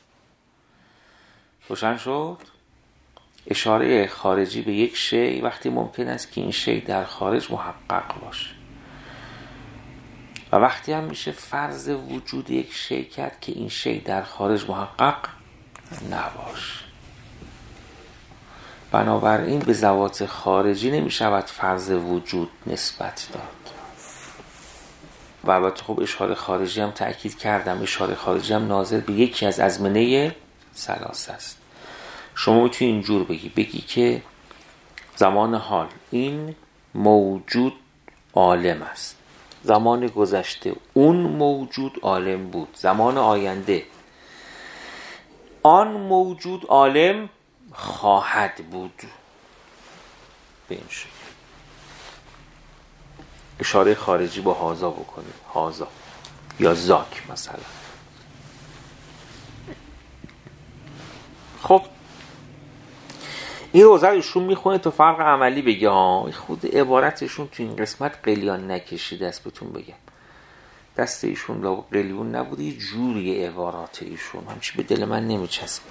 روشن شد؟ اشاره خارجی به یک شی وقتی ممکن است که این شی در خارج محقق باشه، و وقتی هم میشه فرض وجود یک شی کرد که این شی در خارج محقق نباشه. بنابراین به ذوات خارجی نمیشود فرض وجود نسبت داد. و البته خب اشاره خارجی هم تأکید کردم، اشاره خارجی هم ناظر به یکی از ازمنه ثلاثه است. شما میتونی اینجور بگی که زمان حال این موجود عالم است، زمان گذشته اون موجود عالم بود، زمان آینده آن موجود عالم خواهد بود. به این شکل اشاره خارجی با هازا بکنید، هازا یا زاک مثلا. خب این روزه ایشون میخونه تو فرق عملی بگه ها، خود عبارتشون تو این قسمت قلیان نکشیده است. بهتون بگم دست ایشون لا قلیون نبوده، یه جوری عبارات ایشون همچی به دل من نمیچسبه.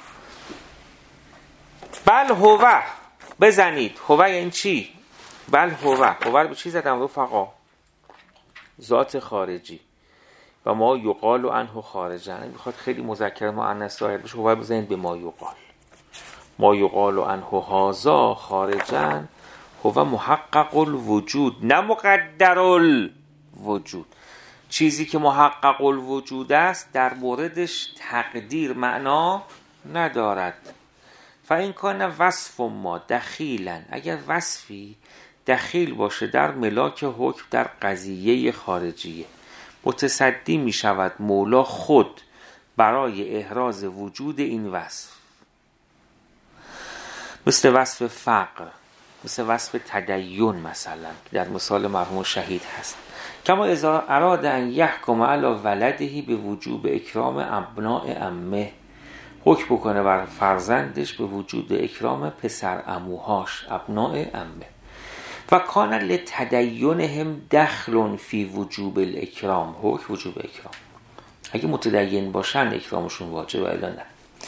بل هوه بزنید، هوه یعنی چی؟ بل هوه به چی زدم رفقا؟ ذات خارجی. و ما یقال عنه خارجا، میخواد خیلی مذکر مؤنث ظاهر بشه، هوه بزنید به ما یقال. ما یقال عنه هذا خارجا هو محقق الوجود نه مقدر الوجود. چیزی که محقق الوجود است در موردش تقدیر معنا ندارد. فإن کان وصف ما دخیلا، اگر وصفی دخیل باشه در ملاک حکم در قضیه خارجیه، متصدی می شود مولا خود برای احراز وجود این وصف. مثل وصف فقر، مثل وصف تدین مثلا در مثال مرحوم شهید هست. کما اذا اراد ان یحکم علی ولده به وجوب اکرام ابناء عمه، حکم بکنه بر فرزندش به وجود اکرام پسر عموهاش ابناء عمه. و کان لتدینهم دخل فی وجوب الاکرام، حکم وجوب اکرام، اگه متدین باشن اکرامشون واجب الا نه.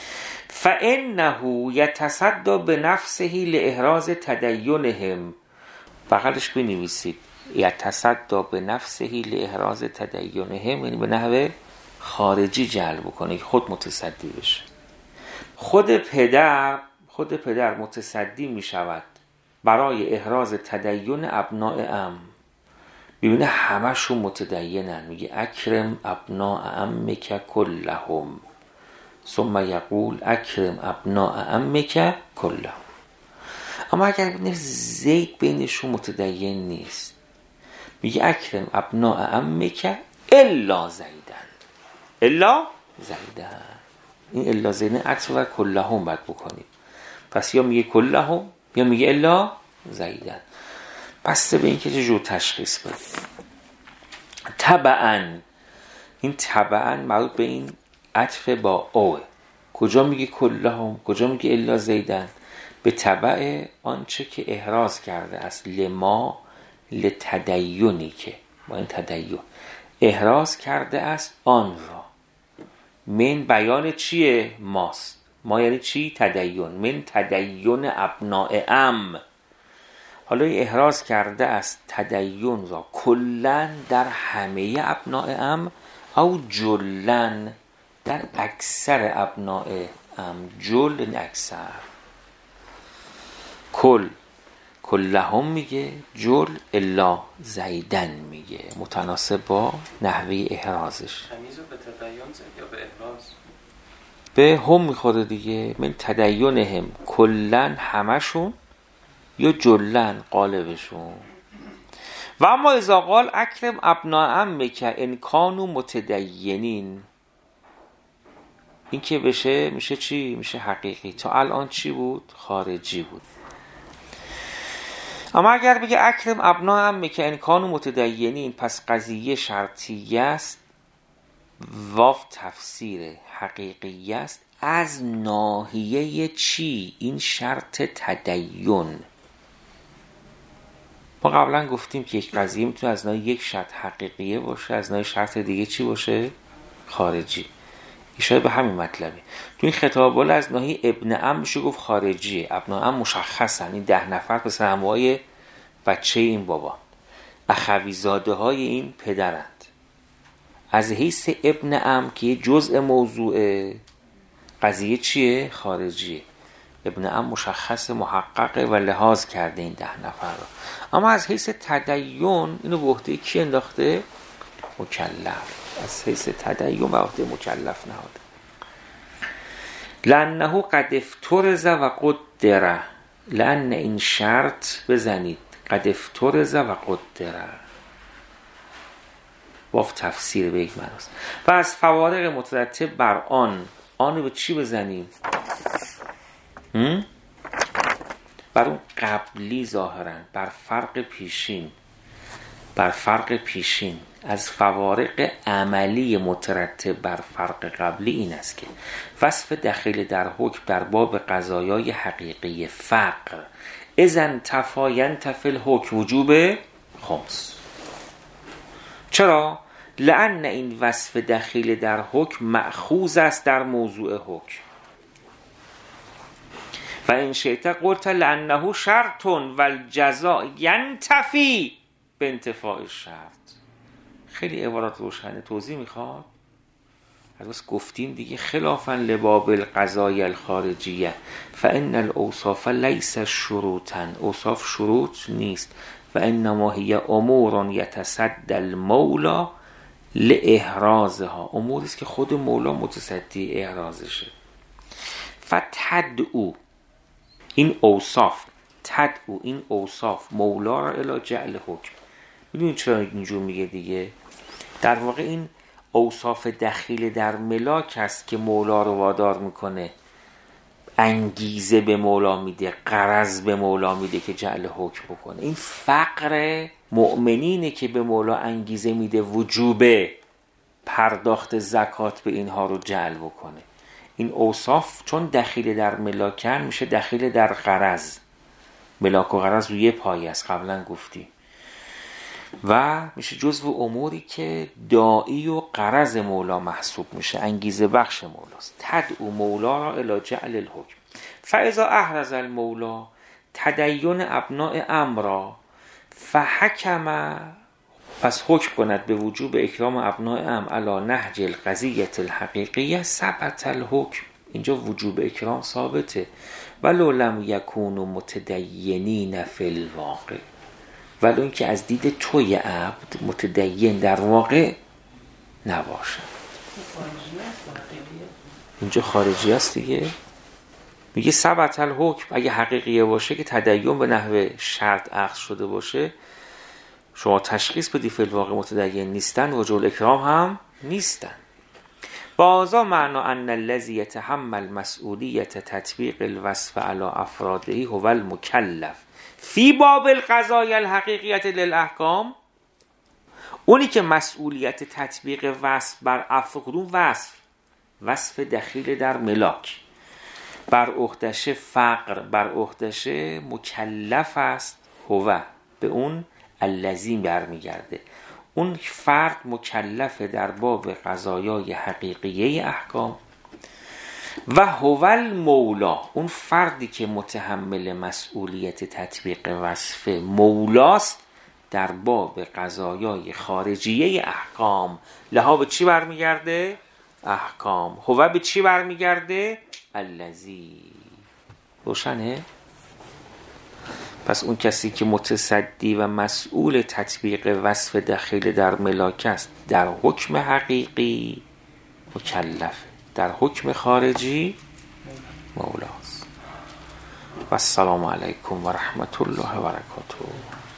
فانه یتصدی بنفسه لاحراز تدینهم، بغلش بنویسید یتصدی بنفسه لاحراز تدینهم، یعنی به نحو خارجی جلب کنه که خود متصدی بشه. خود پدر متصدی می شود برای احراز تدین ابناء عم. ببینه همشون متدینن، میگه اکرم ابناء عمک کلهم، ثم یقول اکرم ابناء عمک کلهم. اما اگر ببینه زید بینشون متدین نیست، میگه اکرم ابناء عمک الا زیدن، الا زیدن. این الا زیدن عطف و کلهم باید بکنیم، پس یا میگه کلهم یا میگه الا زیدن، بسته به این که چه جور تشخیص بده. تبعاً، این تبعاً مربوط به این عطف با اوه، کجا میگه کلهم کجا میگه الا زیدن؟ به تبع آنچه که احراز کرده است، لما لتدینی، که با این تدین احراز کرده است آن را. من بیان چیه؟ ماست. ما یعنی چی؟ تدین. من تدین ابناء عم، حالا احراز کرده است تدین را کلن در همه ابناء عم، او جلن در اکثر ابناء عم. جل یعنی اکثر. کلهم میگه، جل الا زیدن میگه، متناسب با نحوه احرازش. تمیزو به تدین زد یا به احراز؟ به هم میخوره دیگه. من تدینهم کلن همشون، یا جلن قالبشون. و اما اذا قال اکرم ابناء عمک ان کانوا متدینین، این که بشه میشه چی؟ میشه حقیقی. تا الان چی بود؟ خارجی بود. اما اگر بگه اکرم ابناء عمک ان کانوا متدینین، پس قضیه شرطی است، واو تفسیر حقیقی است. از ناحیه چی؟ این شرط تدین. ما قبلا گفتیم که یک قضیه میتونه از ناحیه یک شرط حقیقیه باشه، از ناحیه شرط دیگه چی باشه؟ خارجی. اشاره به همین مطلبه. تو این خطاب بالا از ناحیه ابن عم میشه گفت خارجیه. ابن عم مشخصن، این 10 نفر پسر عموهای بچه این بابا، اخوی زاده های این پدرند. از حیث ابن عم که یه جزء موضوعه، قضیه چیه؟ خارجیه. ابن عم مشخص محققه و لحاظ کرده این 10 نفر رو. اما از حیث تدین اینو به عهده کی انداخته؟ مکلف. از حیث تدین به عهده مکلف نهاده. لانه قد افترض و قدر، لان این شرط بزنید قد افترض و قدر، واف تفسیر به یک معناست. و از فوارق مترتب بر آن رو به چی بزنیم؟ بر اون قبلی ظاهرا، بر فرق پیشین. از فوارق عملی مترتب بر فرق قبلی این است که وصف دخیل در حکم در باب قضایای حقیقی فقر اذن تفاین تفل حکم وجوب خمس. چرا؟ لأن این وصف دخیل در حکم مأخوذ است در موضوع حکم. و این شئت قلت لأنه شرط و الجزاء ینتفی به انتفاع الشرط. خیلی عبارات روشنه. توضیح میخواد؟ از گفتیم دیگه خلافا لباب القضايا الخارجیه فان الاوصاف لیس شروطا، اوصاف شروط نیست. و انما هی امور یتصدی المولا لاحرازها، اموری است که خود مولا متصدی احرازشه. فتدعو این اوصاف، تدعو این اوصاف مولا را الی جعل حکم. میدونید چرا اینجور میگه دیگه؟ در واقع این اوصاف دخیل در ملاک است که مولا رو وادار میکنه انگیزه به مولا میده، غرض به مولا میده که جعل حکم بکنه. این فقر مؤمنینه که به مولا انگیزه میده وجوب پرداخت زکات به اینها رو جعل بکنه. این اوصاف چون دخیل در ملاکن میشه دخیل در غرض. ملاک و غرض رو یه پایی است، قبلا گفتی، و میشه جزو اموری که داعی و غرض مولا محسوب میشه، انگیزه بخش مولاست. تدعو مولا را الی جعل الحکم فاذا احرز المولا تدین ابناء امرا فحکم، پس حکم کند به وجوب اکرام ابناء ام علی نهج القضیة الحقیقیه ثبت الحکم. اینجا وجوب اکرام ثابته، ولو لم یکونوا متدینین فی الواقع، ولو اینکه از دید توی عبد متدین در واقع نباشه. اینجا خارجی است دیگه. میگه ثبت الحکم، اگه حقیقیه باشه که تدین به نحو شرط اخذ شده باشه، شما تشخیص بدی فی الواقع متدین نیستن، وجوب الاکرام هم نیستن. بازا معنا ان الذی یتحمل مسئولیت تطبیق الوصف علی افراده هو المکلف فی باب القضایا الحقیقیة للاحکام. اونی که مسئولیت تطبیق وصف بر افراد، کدوم وصف دخیل در ملاک، بر عهده‌ش فقر، بر عهده‌ش مکلف است، هو به اون الذی برمیگرده، اون فرد مکلف در باب قضایای حقیقیه احکام، و هو المولا، اون فردی که متحمل مسئولیت تطبیق وصف مولاست در باب قضایای خارجیه احکام. لها به چی برمیگرده؟ احکام. هو به چی برمیگرده؟ الذی. روشنه؟ پس اون کسی که متصدی و مسئول تطبیق وصف دخیل در ملاک است در حکم حقیقی مکلفه، در حکم خارجی مولاست. و السلام علیکم و رحمت الله و برکاته.